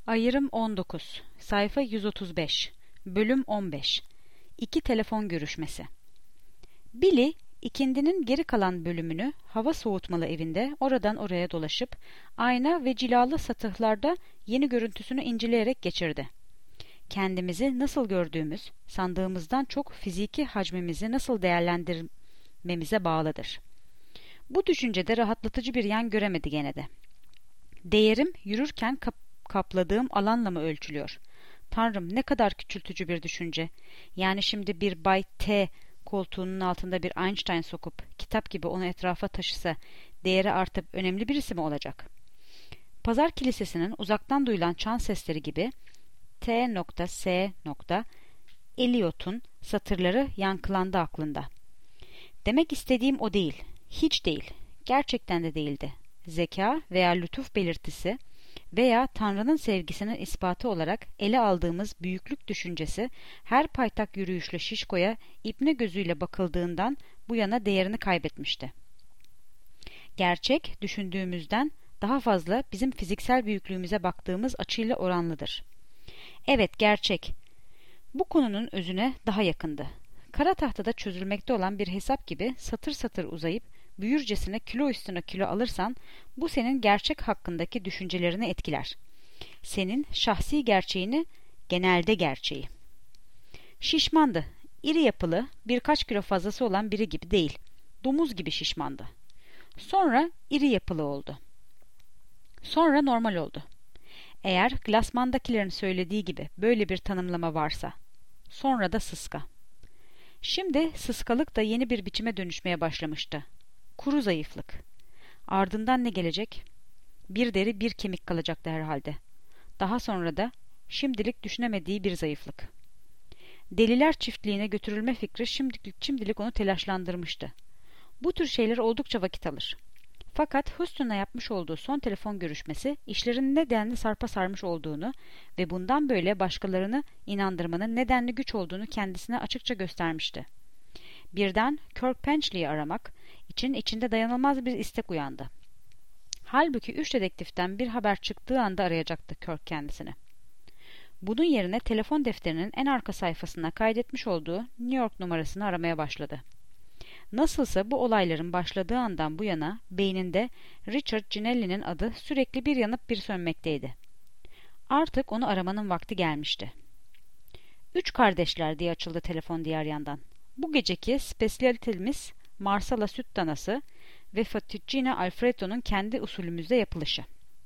Ayrım 19, sayfa 135, bölüm 15. İki telefon görüşmesi. Billy, ikindinin geri kalan bölümünü hava soğutmalı evinde oradan oraya dolaşıp ayna ve cilalı satıhlarda yeni görüntüsünü inceleyerek geçirdi. Kendimizi nasıl gördüğümüz, sandığımızdan çok fiziki hacmimizi nasıl değerlendirmemize bağlıdır. Bu düşüncede rahatlatıcı bir yan göremedi gene de. Değerim yürürken kapladığım alanla mı ölçülüyor? Tanrım, ne kadar küçültücü bir düşünce. Yani şimdi bir Bay T koltuğunun altında bir Einstein sokup kitap gibi onu etrafa taşısa değeri artıp önemli birisi mi olacak? Pazar kilisesinin uzaktan duyulan çan sesleri gibi T.S. Eliot'un satırları yankılandı aklında. Demek istediğim o değil. Hiç değil. Gerçekten de değildi. Zeka veya lütuf belirtisi veya Tanrı'nın sevgisinin ispatı olarak ele aldığımız büyüklük düşüncesi her paytak yürüyüşlü şişkoya ibne gözüyle bakıldığından bu yana değerini kaybetmişti. Gerçek, düşündüğümüzden daha fazla bizim fiziksel büyüklüğümüze baktığımız açıyla oranlıdır. Evet, gerçek. Bu konunun özüne daha yakındı. Kara tahtada çözülmekte olan bir hesap gibi satır satır uzayıp büyürcesine kilo üstüne kilo alırsan bu senin gerçek hakkındaki düşüncelerini etkiler. Senin şahsi gerçeğini, genelde gerçeği. Şişmandı. İri yapılı, birkaç kilo fazlası olan biri gibi değil. Domuz gibi şişmandı. Sonra iri yapılı oldu. Sonra normal oldu. Eğer Glassman'dakilerin söylediği gibi böyle bir tanımlama varsa. Sonra da sıska. Şimdi sıskalık da yeni bir biçime dönüşmeye başlamıştı. Kuru zayıflık. Ardından ne gelecek? Bir deri bir kemik kalacaktı herhalde. Daha sonra da şimdilik düşünemediği bir zayıflık. Deliler çiftliğine götürülme fikri şimdilik onu telaşlandırmıştı. Bu tür şeyler oldukça vakit alır. Fakat Houston'la yapmış olduğu son telefon görüşmesi işlerin nedenli sarpa sarmış olduğunu ve bundan böyle başkalarını inandırmanın nedenli güç olduğunu kendisine açıkça göstermişti. Birden Kirk Penchley'i aramak için içinde dayanılmaz bir istek uyandı. Halbuki 3 dedektiften bir haber çıktığı anda arayacaktı Kirk kendisini. Bunun yerine telefon defterinin en arka sayfasına kaydetmiş olduğu New York numarasını aramaya başladı. Nasılsa bu olayların başladığı andan bu yana beyninde Richard Ginelli'nin adı sürekli bir yanıp bir sönmekteydi. Artık onu aramanın vakti gelmişti. 3 kardeşler diye açıldı telefon diğer yandan. Bu geceki spesiyalitemiz Marsala süt danası ve fettuccine alfredo'nun kendi usulümüzde yapılışı.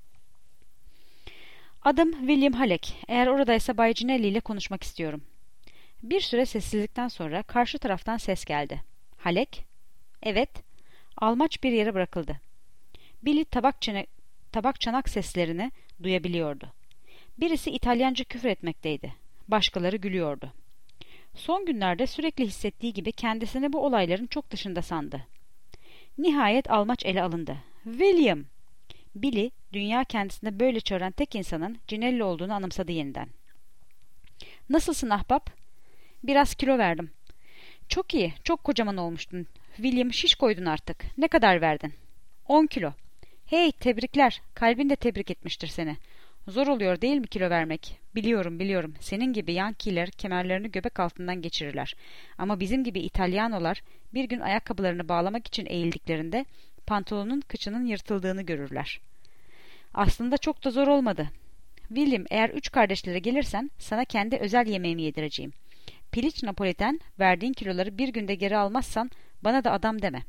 Adım William Halleck. Eğer oradaysa Bay Ginelli ile konuşmak istiyorum. Bir süre sessizlikten sonra karşı taraftan ses geldi. Halleck? Evet. Almaç bir yere bırakıldı. Billy tabak çanak seslerini duyabiliyordu. Birisi İtalyanca küfür etmekteydi. Başkaları gülüyordu. Son günlerde sürekli hissettiği gibi kendisini bu olayların çok dışında sandı. Nihayet almaç ele alındı. William! Billy, dünya kendisine böyle çağıran tek insanın Ginelli olduğunu anımsadı yeniden. Nasılsın ahbap? Biraz kilo verdim. Çok iyi, çok kocaman olmuştun. William, şiş koydun artık. Ne kadar verdin? 10 kilo. Hey, tebrikler. Kalbin de tebrik etmiştir seni. Zor oluyor değil mi kilo vermek? Biliyorum. Senin gibi Yankiler kemerlerini göbek altından geçirirler. Ama bizim gibi İtalyanolar bir gün ayakkabılarını bağlamak için eğildiklerinde pantolonun kıçının yırtıldığını görürler. Aslında çok da zor olmadı. William, eğer 3 kardeşlere gelirsen sana kendi özel yemeğimi yedireceğim. Piliç Napoliten, verdiğin kiloları bir günde geri almazsan bana da adam deme.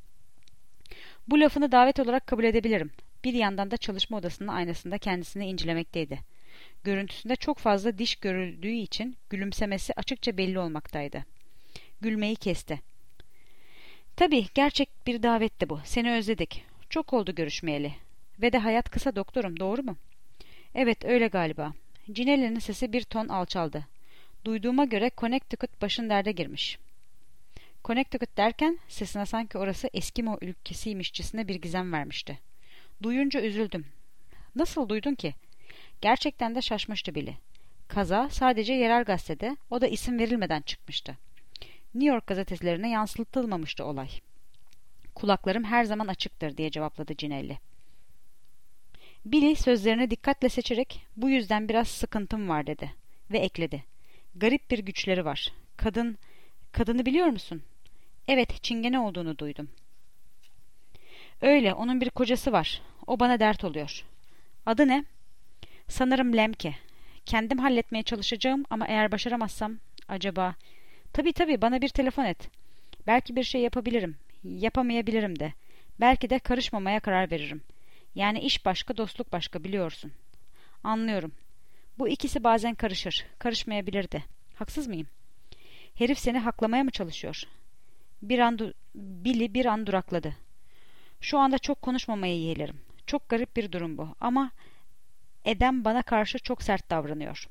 Bu lafını davet olarak kabul edebilirim. Bir yandan da çalışma odasının aynasında kendisini incelemekteydi. Görüntüsünde çok fazla diş görüldüğü için gülümsemesi açıkça belli olmaktaydı. Gülmeyi kesti. Tabii, gerçek bir davetti bu. Seni özledik. Çok oldu görüşmeyeli. Ve de hayat kısa doktorum, doğru mu? Evet, öyle galiba. Ginelli'nin sesi bir ton alçaldı. Duyduğuma göre Connecticut başın derde girmiş. Connecticut derken sesine sanki orası Eskimo ülkesiymişçesine bir gizem vermişti. Duyunca üzüldüm. Nasıl duydun ki? Gerçekten de şaşmıştı Billy. Kaza sadece yerel gazetede, o da isim verilmeden çıkmıştı. New York gazetelerine yansıtılmamıştı olay. Kulaklarım her zaman açıktır diye cevapladı Ginelli. Billy sözlerini dikkatle seçerek bu yüzden biraz sıkıntım var dedi ve ekledi. Garip bir güçleri var. Kadını biliyor musun? Evet, Çingene olduğunu duydum. Öyle, onun bir kocası var. O bana dert oluyor. Adı ne? Sanırım Lemke. Kendim halletmeye çalışacağım ama eğer başaramazsam acaba... Tabii bana bir telefon et. Belki bir şey yapabilirim. Yapamayabilirim de. Belki de karışmamaya karar veririm. Yani iş başka, dostluk başka, biliyorsun. Anlıyorum. Bu ikisi bazen karışır. Karışmayabilir de. Haksız mıyım? Herif seni haklamaya mı çalışıyor? Billy bir an durakladı. Şu anda çok konuşmamayı yeğlerim. Çok garip bir durum bu. Ama Edem bana karşı çok sert davranıyor.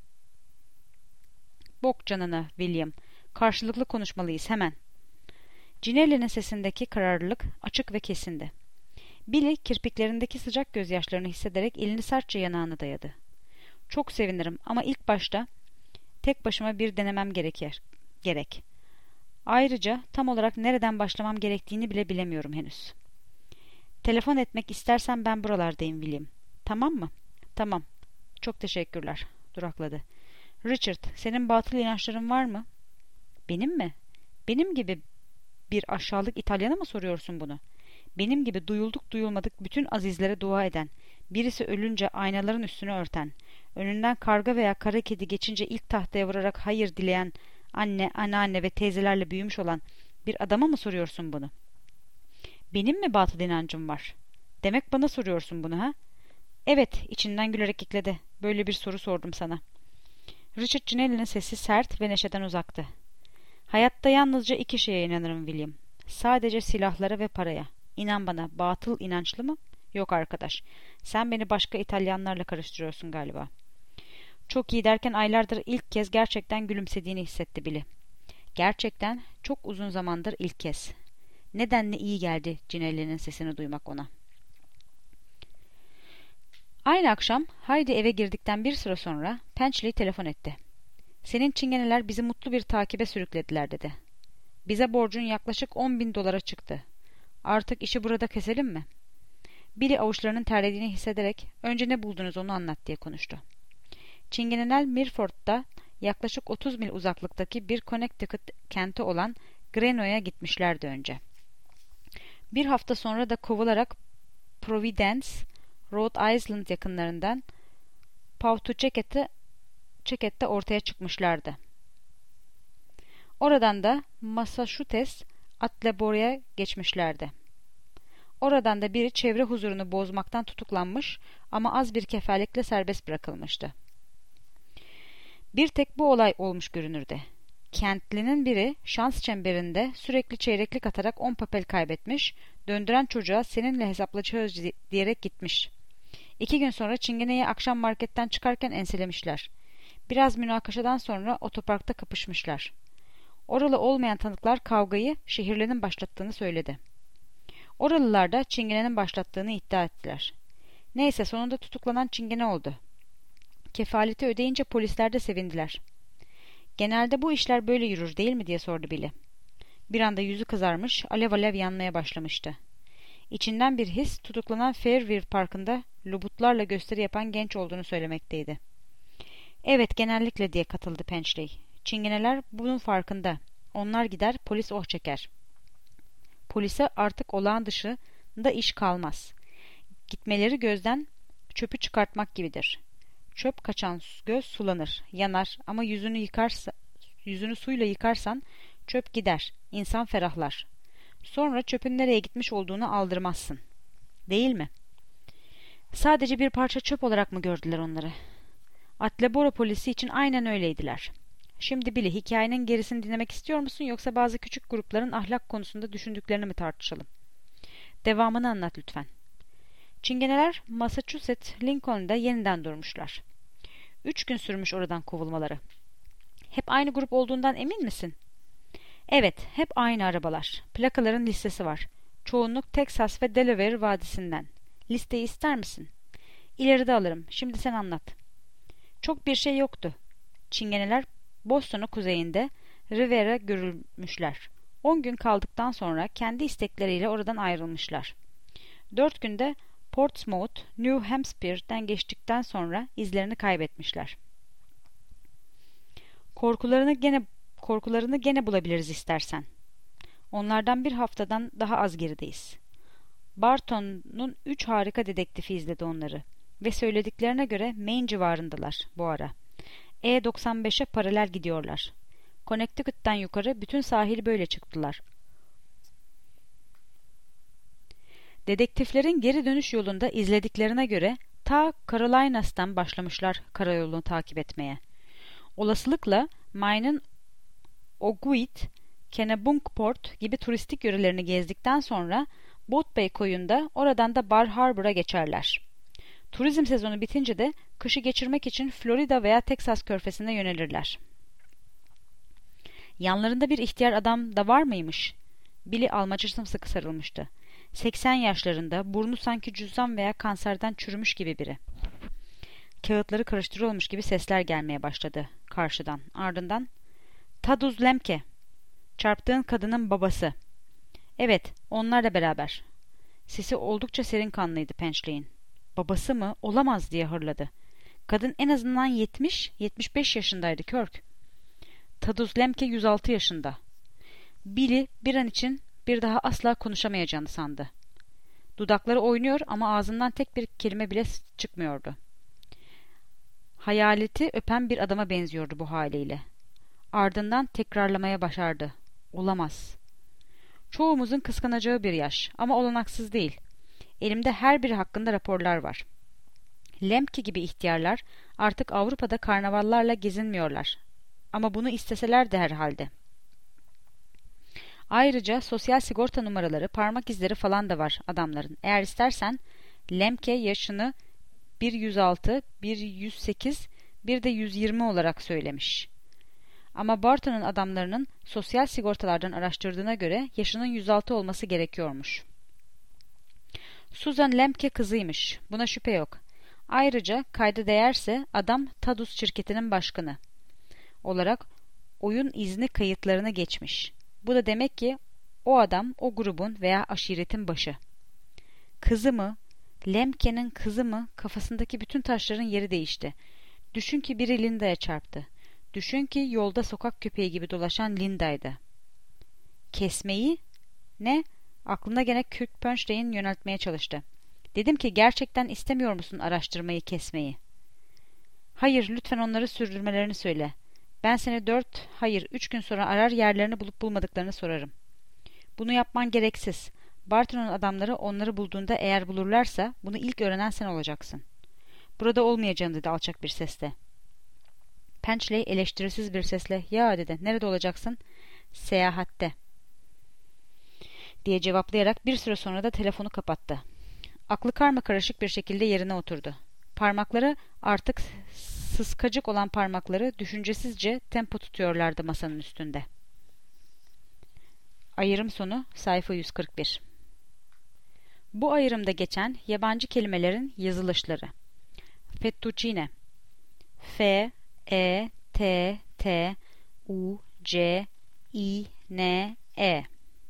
Bok canına William. Karşılıklı konuşmalıyız hemen. Cinelli'nin sesindeki kararlılık açık ve kesindi. Billy kirpiklerindeki sıcak gözyaşlarını hissederek elini sertçe yanağına dayadı. Çok sevinirim ama ilk başta tek başıma bir denemem gerek. Ayrıca tam olarak nereden başlamam gerektiğini bile bilemiyorum henüz. Telefon etmek istersen ben buralardayım William. Tamam mı? Tamam. Çok teşekkürler. Durakladı. Richard, senin batıl inançların var mı? Benim mi? Benim gibi bir aşağılık İtalyana mı soruyorsun bunu? Benim gibi duyulduk duyulmadık bütün azizlere dua eden, birisi ölünce aynaların üstünü örten, önünden karga veya kara kedi geçince ilk tahtaya vurarak hayır dileyen anne, anneanne ve teyzelerle büyümüş olan bir adama mı soruyorsun bunu? Benim mi batıl inancım var? Demek bana soruyorsun bunu ha? Evet, içinden gülerek ekledi. Böyle bir soru sordum sana. Richard Cinelli'nin sesi sert ve neşeden uzaktı. Hayatta yalnızca iki şeye inanırım William. Sadece silahlara ve paraya. İnan bana, batıl inançlı mı? Yok arkadaş. Sen beni başka İtalyanlarla karıştırıyorsun galiba. Çok iyi derken aylardır ilk kez gerçekten gülümsediğini hissetti Billy. Gerçekten çok uzun zamandır ilk kez. Nedenle iyi geldi Cinelli'nin sesini duymak ona. Aynı akşam Haydi eve girdikten bir süre sonra Penchley telefon etti. Senin çingeneler bizi mutlu bir takibe sürüklediler dedi. Bize borcun yaklaşık $10.000 çıktı. Artık işi burada keselim mi? Billy avuçlarının terlediğini hissederek önce ne buldunuz onu anlat diye konuştu. Çingeneler Milford'da yaklaşık 30 mil uzaklıktaki bir Connecticut kenti olan Greenock'a gitmişlerdi önce. Bir hafta sonra da kovularak Providence, Rhode Island yakınlarından Pawtucket'te ortaya çıkmışlardı. Oradan da Massachusetts, Attleboro'ya geçmişlerdi. Oradan da biri çevre huzurunu bozmaktan tutuklanmış ama az bir kefaletle serbest bırakılmıştı. Bir tek bu olay olmuş görünürde. Kentlinin biri şans çemberinde sürekli çeyreklik atarak 10 papel kaybetmiş, döndüren çocuğa seninle hesaplaşıyoruz diyerek gitmiş. 2 gün sonra Çingene'yi akşam marketten çıkarken enselemişler. Biraz münakaşadan sonra otoparkta kapışmışlar. Oralı olmayan tanıklar kavgayı şehirlinin başlattığını söyledi. Oralılar da Çingene'nin başlattığını iddia ettiler. Neyse sonunda tutuklanan Çingene oldu. Kefaleti ödeyince polisler de sevindiler. Genelde bu işler böyle yürür değil mi diye sordu Billy. Bir anda yüzü kızarmış, alev alev yanmaya başlamıştı. İçinden bir his tutuklanan Fairview Parkı'nda lobutlarla gösteri yapan genç olduğunu söylemekteydi. Evet genellikle diye katıldı Penchley. Çingeneler bunun farkında. Onlar gider, polis oh çeker. Polise artık olağan dışında iş kalmaz. Gitmeleri gözden çöpü çıkartmak gibidir. Çöp kaçan göz sulanır, yanar ama yüzünü suyla yıkarsan çöp gider, insan ferahlar. Sonra çöpün nereye gitmiş olduğunu aldırmazsın. Değil mi? Sadece bir parça çöp olarak mı gördüler onları? Attleboro polisi için aynen öyleydiler. Şimdi Billy, hikayenin gerisini dinlemek istiyor musun yoksa bazı küçük grupların ahlak konusunda düşündüklerini mi tartışalım? Devamını anlat lütfen. Çingeneler Massachusetts, Lincoln'da yeniden durmuşlar. 3 gün sürmüş oradan kovulmaları. Hep aynı grup olduğundan emin misin? Evet, hep aynı arabalar. Plakaların listesi var. Çoğunluk Texas ve Delaware vadisinden. Listeyi ister misin? İleride alırım. Şimdi sen anlat. Çok bir şey yoktu. Çingeneler Boston'un kuzeyinde River'a görülmüşler. 10 gün kaldıktan sonra kendi istekleriyle oradan ayrılmışlar. 4 günde Portsmouth, New Hampshire'den geçtikten sonra izlerini kaybetmişler. Korkularını gene bulabiliriz istersen. Onlardan bir haftadan daha az gerideyiz. Barton'un 3 harika dedektifi izledi onları ve söylediklerine göre Maine civarındalar bu ara. E95'e paralel gidiyorlar. Connecticut'tan yukarı bütün sahili böyle çıktılar. Dedektiflerin geri dönüş yolunda izlediklerine göre ta Carolinas'tan başlamışlar karayolunu takip etmeye. Olasılıkla Maine'in Oguit, Kennebunkport gibi turistik yörelerini gezdikten sonra Boat Bay koyunda, oradan da Bar Harbor'a geçerler. Turizm sezonu bitince de kışı geçirmek için Florida veya Texas körfezine yönelirler. Yanlarında bir ihtiyar adam da var mıymış? Billy almaca sımsıkı sarılmıştı. 80 yaşlarında, burnu sanki cüzdan veya kanserden çürümüş gibi biri. Kağıtları karıştırıyormuş gibi sesler gelmeye başladı karşıdan. Ardından, "Taduz Lemke, çarptığın kadının babası." "Evet, onlarla beraber." Sesi oldukça serin kanlıydı Penchley'in. "Babası mı? Olamaz," diye hırladı. "Kadın en azından 70-75 yaşındaydı Kirk." "Taduz Lemke 106 yaşında." Billy bir an için bir daha asla konuşamayacağını sandı. Dudakları oynuyor ama ağzından tek bir kelime bile çıkmıyordu. Hayaleti öpen bir adama benziyordu bu haliyle. Ardından tekrarlamaya başardı. "Olamaz." "Çoğumuzun kıskanacağı bir yaş ama olanaksız değil. Elimde her biri hakkında raporlar var. Lemke gibi ihtiyarlar artık Avrupa'da karnavallarla gezinmiyorlar. Ama bunu isteseler de herhalde. Ayrıca sosyal sigorta numaraları, parmak izleri falan da var adamların. Eğer istersen Lemke yaşını bir 106, bir 108, bir de 120 olarak söylemiş. Ama Barton'un adamlarının sosyal sigortalardan araştırdığına göre yaşının 106 olması gerekiyormuş. Susan Lemke kızıymış. Buna şüphe yok. Ayrıca kayda değerse adam Tadus şirketinin başkanı olarak oyun izni kayıtlarına geçmiş. Bu da demek ki o adam o grubun veya aşiretin başı. Kızı mı? Lemke'nin kızı mı? Kafasındaki bütün taşların yeri değişti. Düşün ki biri Linda'ya çarptı. Düşün ki yolda sokak köpeği gibi dolaşan Linda'ydı. Kesmeyi? Ne? Aklına gene Kirk Penchley'in yöneltmeye çalıştı. Dedim ki gerçekten istemiyor musun araştırmayı kesmeyi? Hayır, lütfen onları sürdürmelerini söyle. Ben seni 3 gün sonra arar yerlerini bulup bulmadıklarını sorarım. Bunu yapman gereksiz. Barton'un adamları onları bulduğunda eğer bulurlarsa bunu ilk öğrenen sen olacaksın. Burada olmayacağım dedi alçak bir sesle. Penchley eleştirisiz bir sesle ya dedi nerede olacaksın? Seyahatte diye cevaplayarak bir süre sonra da telefonu kapattı. Aklı karmakarışık bir şekilde yerine oturdu. Parmakları artık sıskacık olan parmakları düşüncesizce tempo tutuyorlardı masanın üstünde. Ayrım sonu sayfa 141. Bu ayrımda geçen yabancı kelimelerin yazılışları. Fettuccine F E T T U C I N E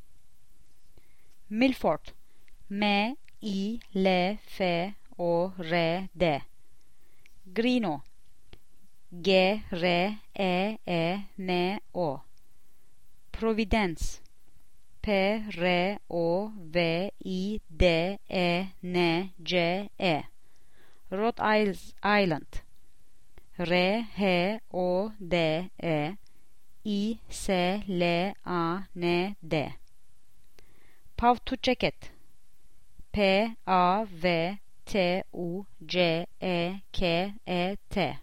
Milford M I L F O R D Grino G R E E N O Providence P R O V I D E N C E Rhode Island R H O D E I S L A N D Pawtucket P A V T U C E K E T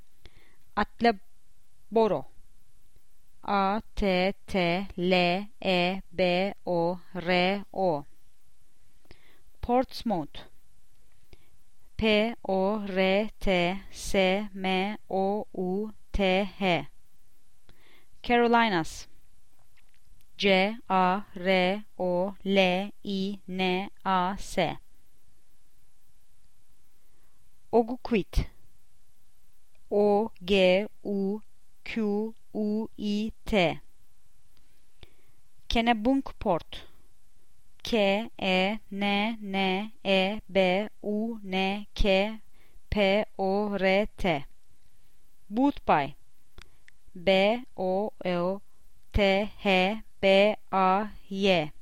Attleboro A T T L E B O R O Portsmouth P O R T S M O U T H Carolinas C A R O L I N A S Oguquit O G U Q U I T Kennebunkport K, E, N, N, E, B, U, N, K, P, O, R, T. Bootby. B, O, T, H, B, A, Y.